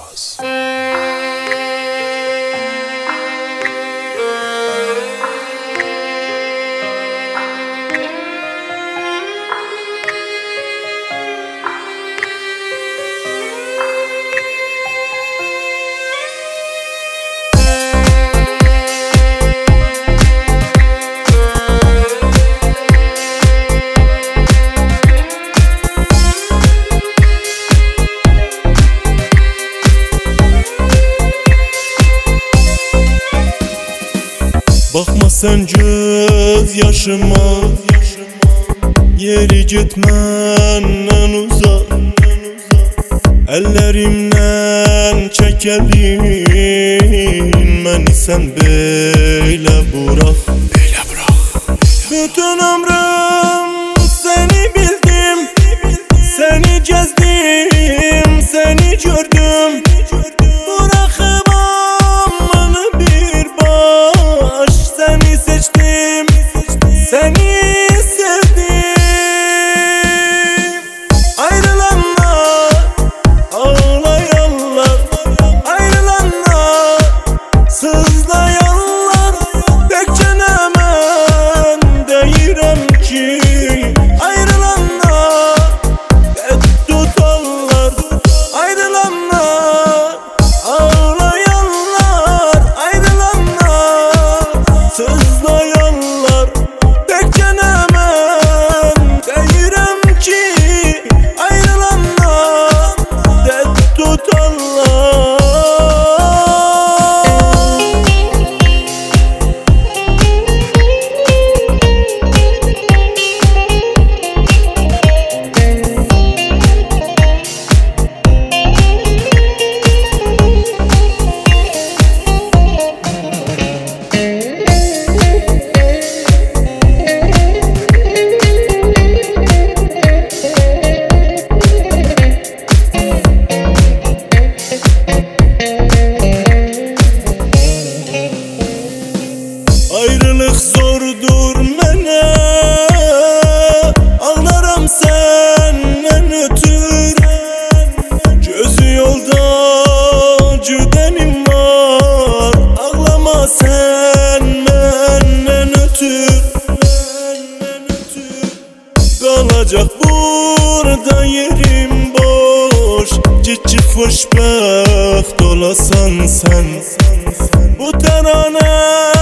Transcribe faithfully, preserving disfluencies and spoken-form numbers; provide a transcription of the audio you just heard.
Yılmaz. Bakma sen göz yaşıma, yeri gitmenden uzak. Ellerimden çekelim beni, sen böyle bırak. Böyle bırak. Bütün ömrüm seni bildim, seni gezdim, seni gördüm. Bırakamam bana bir baş, seni seçtim, seni sevdim. Ayrılanlar, ağlayanlar, ayrılanlar, sızlayanlar, beklenemem deyirəm ki. Ayrılanlar, et tutanlar, ayrılanlar, ağlayanlar, ayrılanlar, sızlayanlar, beklenemem deyirəm ki. Ayrılanlar, et tutanlar. Ayrılık zordur mənə, ağlaram səndən ötür. Gözü yolda cüdenim var, ağlama sən məndən ötür. Qalacaq burada yerim boş, Git ki xoşbəxt olasan sən. Bu təranə